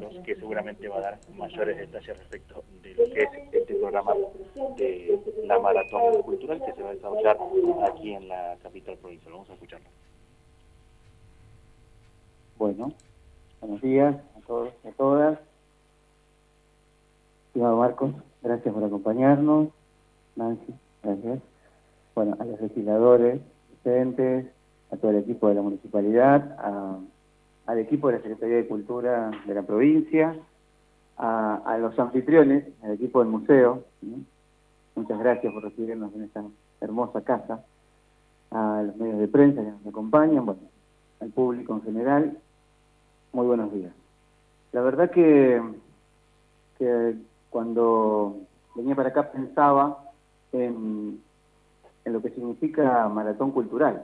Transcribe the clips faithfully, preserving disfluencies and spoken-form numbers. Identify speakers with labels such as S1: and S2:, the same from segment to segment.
S1: Carlos, que seguramente va a dar mayores detalles respecto de lo que es este programa de la Maratón Cultural que se va a desarrollar aquí en la capital provincial. Vamos a escucharlo.
S2: Bueno, buenos días a todos y a todas. Estimado Marcos, gracias por acompañarnos. Nancy, gracias. Bueno, a los legisladores presentes, a todo el equipo de la municipalidad, a, al equipo de la Secretaría de Cultura de la provincia, a, a los anfitriones, al equipo del museo, ¿sí? Muchas gracias por recibirnos en esta hermosa casa, a los medios de prensa que nos acompañan, bueno, al público en general, muy buenos días. La verdad que, que cuando venía para acá pensaba en, en lo que significa Maratón Cultural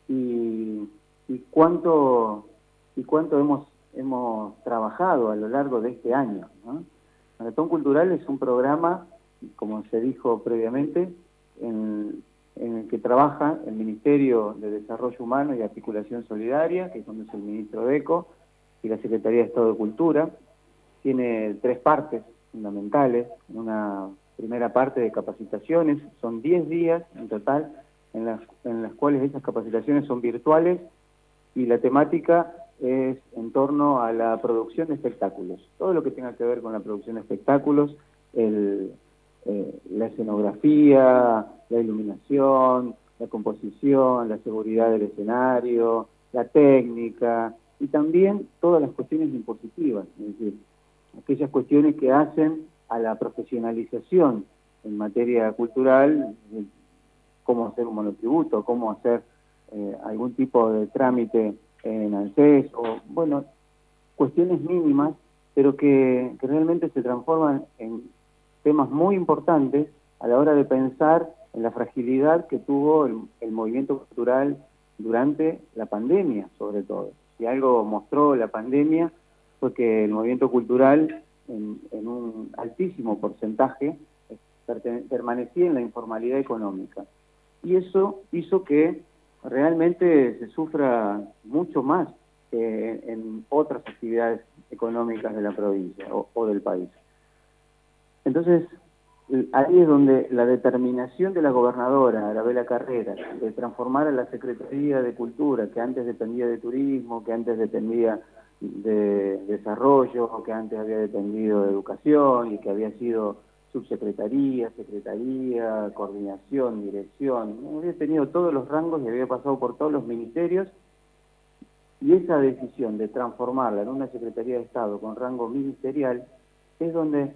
S2: y, y cuánto y cuánto hemos hemos trabajado a lo largo de este año, ¿no? Maratón Cultural es un programa, como se dijo previamente, en, en el que trabaja el Ministerio de Desarrollo Humano y Articulación Solidaria, que conduce el ministro Deco, y la Secretaría de Estado de Cultura. Tiene tres partes fundamentales. Una primera parte de capacitaciones, son diez días en total, en las, en las cuales esas capacitaciones son virtuales y la temática es en torno a la producción de espectáculos. Todo lo que tenga que ver con la producción de espectáculos, el, eh, la escenografía, la iluminación, la composición, la seguridad del escenario, la técnica y también todas las cuestiones impositivas, es decir, aquellas cuestiones que hacen a la profesionalización en materia cultural, cómo hacer un monotributo, cómo hacer eh, algún tipo de trámite en ANSES, o bueno, cuestiones mínimas, pero que, que realmente se transforman en temas muy importantes a la hora de pensar en la fragilidad que tuvo el, el movimiento cultural durante la pandemia, sobre todo. Si algo mostró la pandemia fue que el movimiento cultural, en, en un altísimo porcentaje, permanecía en la informalidad económica. Y eso hizo que realmente se sufra mucho más que en otras actividades económicas de la provincia o, o del país. Entonces, ahí es donde la determinación de la gobernadora, Arabela Carreras, de transformar a la Secretaría de Cultura, que antes dependía de turismo, que antes dependía de desarrollo, que antes había dependido de educación y que había sido subsecretaría, secretaría, coordinación, dirección, había tenido todos los rangos y había pasado por todos los ministerios, y esa decisión de transformarla en una Secretaría de Estado con rango ministerial es donde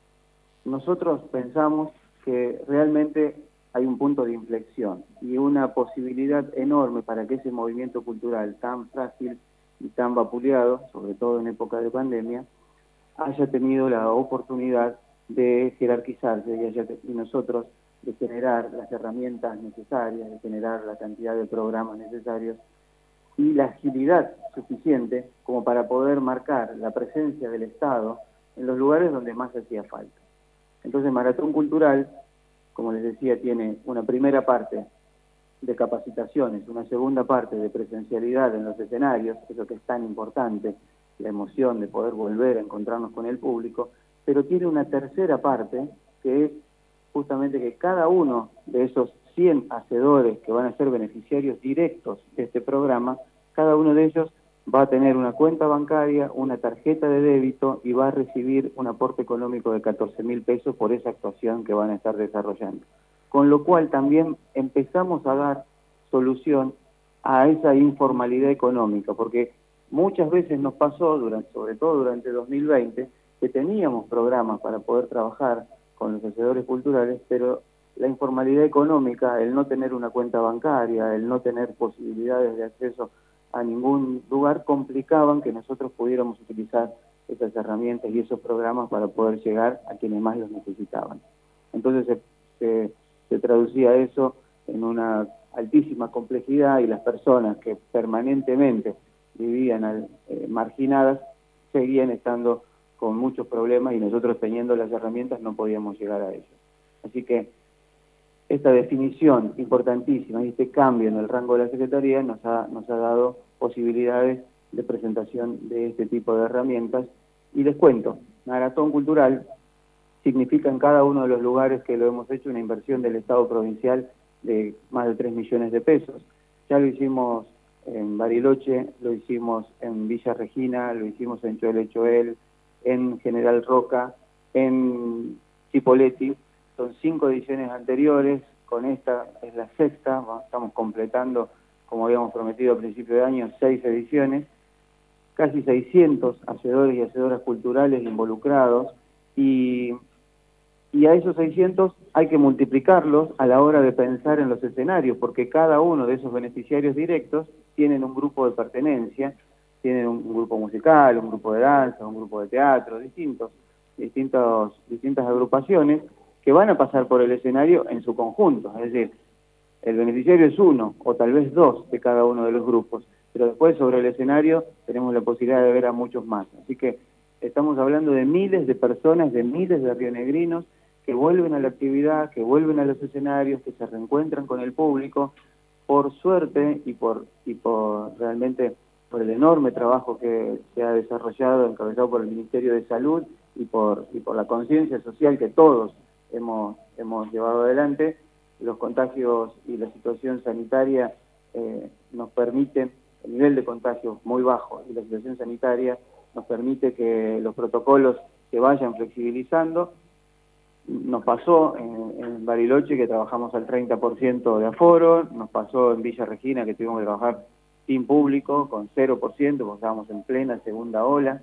S2: nosotros pensamos que realmente hay un punto de inflexión y una posibilidad enorme para que ese movimiento cultural tan frágil y tan vapuleado, sobre todo en época de pandemia, haya tenido la oportunidad de jerarquizarse y, haya, y nosotros de generar las herramientas necesarias, de generar la cantidad de programas necesarios y la agilidad suficiente como para poder marcar la presencia del Estado en los lugares donde más hacía falta. Entonces, Maratón Cultural, como les decía, tiene una primera parte de capacitaciones, una segunda parte de presencialidad en los escenarios, eso que es tan importante, la emoción de poder volver a encontrarnos con el público, pero tiene una tercera parte que es justamente que cada uno de esos cien hacedores que van a ser beneficiarios directos de este programa, cada uno de ellos va a tener una cuenta bancaria, una tarjeta de débito y va a recibir un aporte económico de catorce mil pesos por esa actuación que van a estar desarrollando. Con lo cual también empezamos a dar solución a esa informalidad económica, porque muchas veces nos pasó, durante, sobre todo durante dos mil veinte, que teníamos programas para poder trabajar con los hacedores culturales, pero la informalidad económica, el no tener una cuenta bancaria, el no tener posibilidades de acceso a ningún lugar, complicaban que nosotros pudiéramos utilizar esas herramientas y esos programas para poder llegar a quienes más los necesitaban. Entonces se, se, se traducía eso en una altísima complejidad y las personas que permanentemente vivían al, eh, marginadas seguían estando con muchos problemas y nosotros teniendo las herramientas no podíamos llegar a ellos. Así que esta definición importantísima y este cambio en el rango de la Secretaría nos ha, nos ha dado posibilidades de presentación de este tipo de herramientas Y les cuento, Maratón Cultural significa en cada uno de los lugares que lo hemos hecho una inversión del Estado provincial de más de tres millones de pesos. Ya lo hicimos en Bariloche, lo hicimos en Villa Regina, lo hicimos en Choel Choel, en General Roca, en Cipolletti. Son cinco ediciones anteriores, con esta es la sexta, estamos completando, como habíamos prometido a principio de año, seis ediciones, casi seiscientos hacedores y hacedoras culturales involucrados, y, y a esos seiscientos hay que multiplicarlos a la hora de pensar en los escenarios, porque cada uno de esos beneficiarios directos tienen un grupo de pertenencia, tienen un, un grupo musical, un grupo de danza, un grupo de teatro, distintos, distintos, distintas agrupaciones que van a pasar por el escenario en su conjunto, es decir, el beneficiario es uno o tal vez dos de cada uno de los grupos, pero después sobre el escenario tenemos la posibilidad de ver a muchos más. Así que estamos hablando de miles de personas, de miles de rionegrinos que vuelven a la actividad, que vuelven a los escenarios, que se reencuentran con el público, por suerte y por, y por realmente por el enorme trabajo que se ha desarrollado, encabezado por el Ministerio de Salud y por, y por la conciencia social que todos hemos, hemos llevado adelante. Los contagios y la situación sanitaria eh, nos permiten, el nivel de contagio muy bajo y la situación sanitaria nos permite que los protocolos se vayan flexibilizando. Nos pasó en, en Bariloche que trabajamos al treinta por ciento de aforo, nos pasó en Villa Regina que tuvimos que trabajar sin público, con cero por ciento, porque estábamos en plena segunda ola,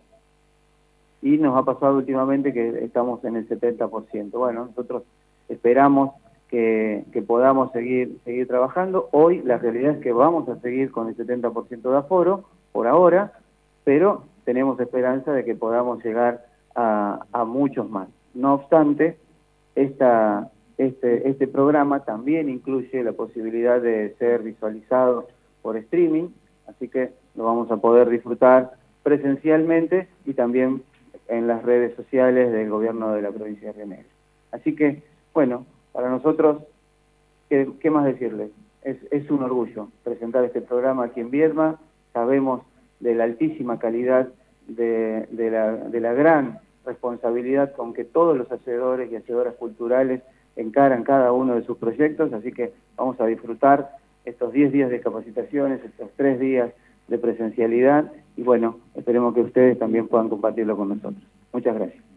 S2: y nos ha pasado últimamente que estamos en el setenta por ciento. Bueno, nosotros esperamos que, que podamos seguir, seguir trabajando. Hoy la realidad es que vamos a seguir con el setenta por ciento de aforo, por ahora, pero tenemos esperanza de que podamos llegar a, a muchos más. No obstante, esta, este, este programa también incluye la posibilidad de ser visualizado por streaming, así que lo vamos a poder disfrutar presencialmente y también en las redes sociales del gobierno de la provincia de Río Negro. Así que, bueno, para nosotros, ¿qué, qué más decirles? Es, es un orgullo presentar este programa aquí en Viedma. Sabemos de la altísima calidad, de, de, la, de la gran responsabilidad con que todos los hacedores y hacedoras culturales encaran cada uno de sus proyectos, así que vamos a disfrutar estos diez días de capacitaciones, estos tres días de presencialidad, y bueno, esperemos que ustedes también puedan compartirlo con nosotros. Muchas gracias.